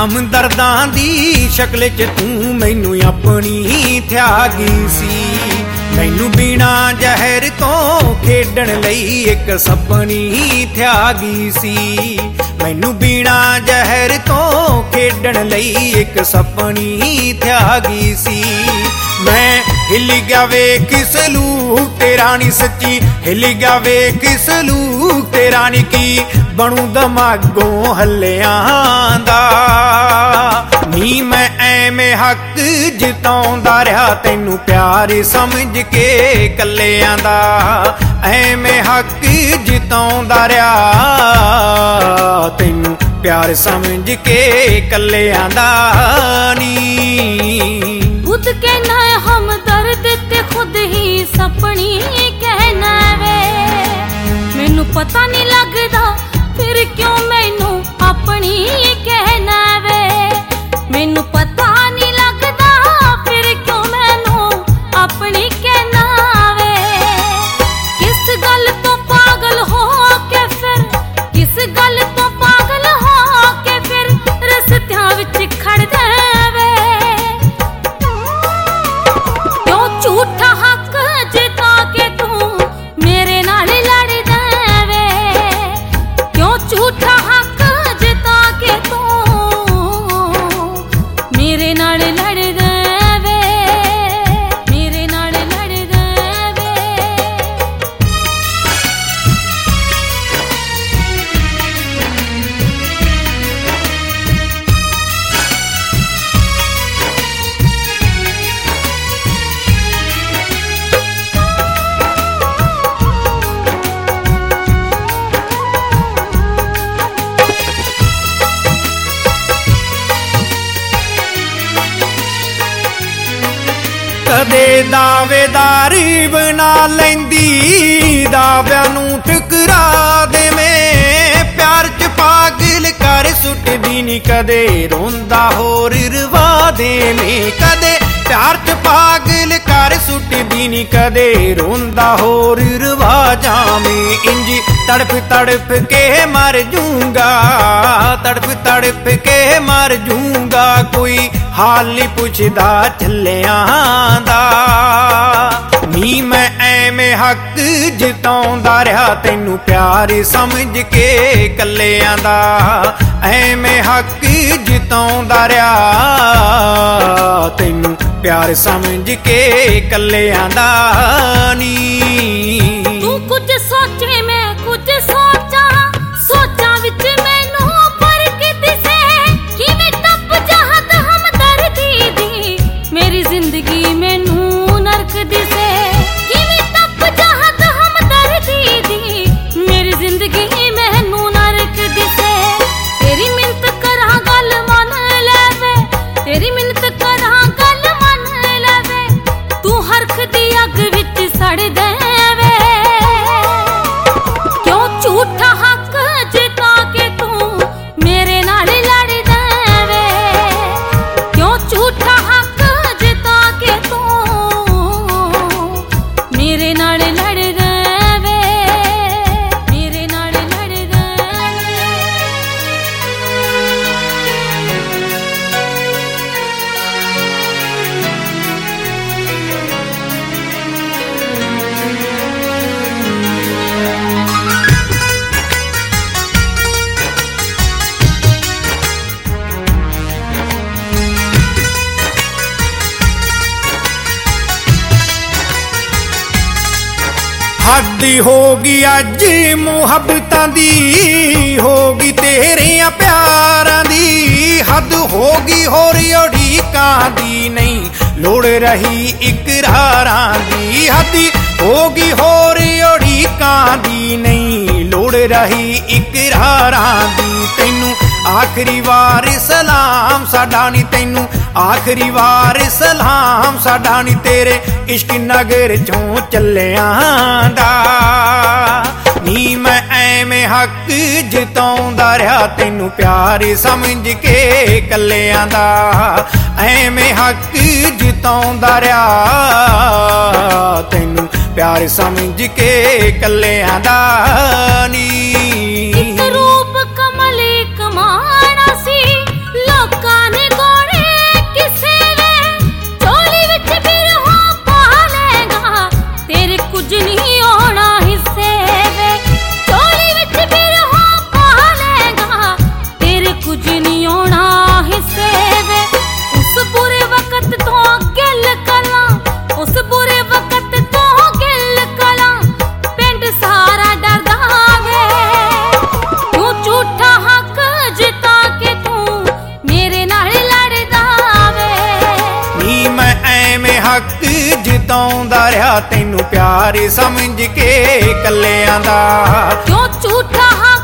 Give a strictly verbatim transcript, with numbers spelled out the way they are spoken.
ਹਮਦਰਦਾਂ ਦੀ ਸ਼ਕਲ ਚ ਤੂੰ ਮੈਨੂੰ ਆਪਣੀ ਥਿਆ ਗਈ ਸੀ। ਮੈਨੂੰ ਬਿਨਾ ਜ਼ਹਿਰ ਤੋਂ ਖੇਡਣ ਲਈ ਇੱਕ ਸੱਪਣੀ ਥਿਆ ਗਈ ਸੀ। ਮੈਨੂੰ ਬਿਨਾ ਜ਼ਹਿਰ ਤੋਂ ਖੇਡਣ ਲਈ ਇੱਕ ਸੱਪਣੀ ਥਿਆ ਗਈ ਸੀ। ਮੈਂ ਹਿੱਲ ਗਿਆ ਵੇਖ ਸਲੂਕ ਤੇਰਾ ਨੀ ਸੱਚੀ, ਹਿੱਲ ਗਿਆ ਵੇਖ ਸਲੂਕ ਤੇਰਾ ਨੀ ਕੀ ਬਣੂ ਦਿਮਾਗੋਂ ਹੱਲਿਆਂ ਦਾ। ਨੀ ਮੈਂ ਐਵੇਂ ਹੱਕ ਜਿਤਾਉਂਦਾ ਰਿਹਾ ਤੈਨੂੰ ਪਿਆਰ ਸਮਝ ਕੇ ਕੱਲਿਆਂ ਦਾ। ਐਵੇਂ ਹੱਕ ਜਿਤਾਉਂਦਾ ਰਿਹਾ ਤੈਨੂੰ ਪਿਆਰ ਸਮਝ ਕੇ ਕੱਲਿਆਂ ਦਾ। ਨੀ खुद कहना है हमदर्द ते खुद ही सपनी कहना वे। मैनू पता नहीं लगदा फिर क्यों मैनू अपनी कहना वे। मैनू पता नहीं लगदा फिर क्यों मैनू अपनी कहना वे। किस गल तो पागल हो के फिर, किस गल तो पागल हो के फिर रस्तियां विच खड़दा वे। झूठा हक जिता के तू मेरे नाल लड़दा वे। क्यों झूठा हक जिता के तू मेरे नाल लड़दा वे, मेरे नाल लड़दा वे। ਕਦੇ ਦਾਵੇਦਾਰੀ ਬਣਾ ਲੈਂਦੀ ਦਾਵਿਆਂ ਨੂੰ ਠੁਕਰਾ ਦੇਵੇਂ। ਪਿਆਰ ਚ ਪਾਗਲ ਕਰ ਸੁੱਟਦੀ ਨੀ ਕਦੇ ਰੋਂਦਾ ਹੋਰ ਰਵਾ ਦੇਵੇਂ। ਕਦੇ ਪਿਆਰ ਚ ਪਾਗਲ ਕਰ ਸੁੱਟਦੀ ਨੀ ਕਦੇ ਰੋਂਦਾ ਹੋਰ ਰਵਾ ਜਾਵੇਂ। ਇੰਜ ਤੜਫ ਤੜਫ ਕੇ ਮਰ ਜੂੰਗਾ, ਤੜਫ ਤੜਫ ਕੇ ਮਰ ਜੂੰਗਾ। ਕੋਈ ਹਾਲ ਨੀ ਪੁੱਛਦਾ ਚੱਲਿਆਂ ਦਾ। ਨੀ ਮੈਂ ਐਵੇਂ ਹੱਕ ਜਿਤਾਉਂਦਾ ਰਿਹਾ ਤੈਨੂੰ ਪਿਆਰ ਸਮਝ ਕੇ ਕੱਲਿਆਂ ਦਾ। ਐਵੇਂ ਹੱਕ ਜਿਤਾਉਂਦਾ ਰਿਹਾ ਤੈਨੂੰ ਪਿਆਰ ਸਮਝ ਕੇ ਕੱਲਿਆਂ ਦਾ। ਨੀ तू कुछ सोचे मैं कुछ सोचा, सोचा विच मैनू फर्क दिसे। किवें टप जाहत हमदर्दी दी मेरी जिंदगी मैनू नरक दिसे। किवें टप जाहत हमदर्दी दी मेरी जिंदगी मैनू नरक दिसे। तेरी मिन्नत करा गल मन लेवे, तेरी मिन्नत करा गल मन लेवे। तू हरख दी अग विच सड़ दे वे। क्यों झूठा हक जिता के तू मेरे नाल लड़दा वे। क्यों झूठा हक जिता के तू मेरे नाल लड़दा वे, मेरे नाल लड़दा वे। हद हो गई अज मुहब्बतां दी, हो गई तेरियां प्यारां दी। हद हो गई होर उड़ीकां दी नहीं लोड़ रही इकरारां दी। हद हो गई होर उड़ीकां दी नहीं लोड़ रही इकरारां दी। तैनू आखिरी वार सलाम साडा नी, तैनू आखिरी वार सलाम साडा नी। तेरे इश्क नगर चों चलियां दा। नी मैं ऐवें हक जिताउंदा रहा तैनू प्यार समझ के कल्लियां दा। ऐवें हक जिताउंदा रहा तैनू प्यार समझ के कल्लियां दा। नी एक रूप कमली कमाना सी लोक ਹੱਕ ਜਿਤਾਉਂਦਾ ਰਿਹਾ ਤੈਨੂੰ ਪਿਆਰ ਸਮਝ ਕੇ ਕੱਲਿਆਂ ਦਾ। ਕਿਉਂ ਝੂਠਾ